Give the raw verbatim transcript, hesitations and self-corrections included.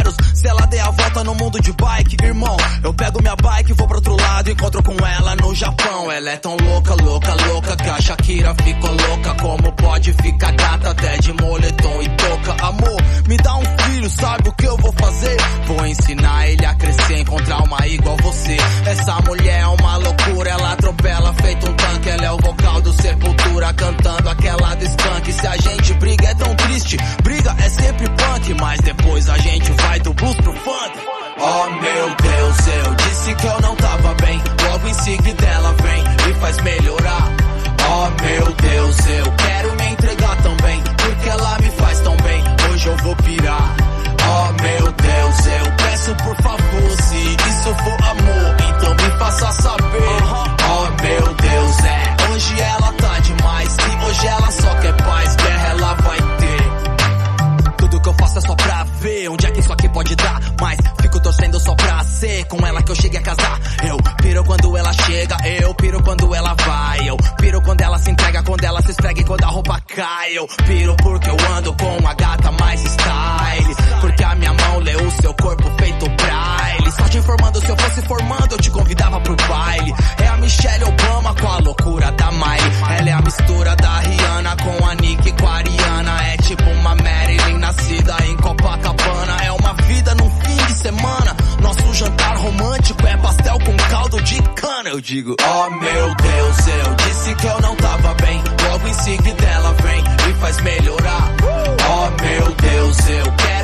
parceiros. Se ela der a volta no mundo de bike, irmão, eu pego minha bike e vou pro outro lado. Encontro com ela no Japão. Ela é tão louca, louca, louca, que a Shakira ficou louca. Como pode ficar gata até de moletom e touca? Amor, me dá um filho, sabe o que eu vou fazer? Vou ensinar ele a crescer, encontrar uma igual você. Essa mulher é uma loucura, ela atropela feito um tanque. Ela é o vocal do Sepultura, cantando aquela do Skank. Se a gente briga é tão triste, briga é sempre punk, mas depois a gente vai do blues pro funk. Oh meu Deus, eu disse que eu não tava bem, logo em seguida ela vem e faz melhorar. Oh meu Deus, eu quero me entregar também, porque ela me faz tão bem, hoje eu vou pirar. Oh meu Deus, eu peço por favor, se isso for amor, então me faça saber. Oh meu Deus, é, hoje ela tá demais, e hoje ela só quer paz, guerra ela vai ter. Tudo que eu faço é só pra ver onde é que isso aqui pode dar, mas fico torcendo só pra ser com ela que eu chegue a casar. Eu piro quando ela chega, eu piro quando ela vai, eu piro quando ela se entrega, quando ela se esfrega e quando a roupa cai. Eu piro porque eu ando com a gata mais style, porque a minha mão lê o seu corpo feito braille. Só te informando, se eu fosse formando eu te convidava pro baile. É a Michelle Obama com a loucura da Miley. Ela é a mistura da Rihanna com a Nicki, com a Ariana. É tipo uma Marilyn nascida em Copacabana. É uma vida num fim de semana, nosso jantar romântico é pastel com caldo de cana. Eu digo, oh meu Deus, eu disse que eu não tava bem, logo em seguida ela vem e faz melhorar. Oh meu Deus, eu quero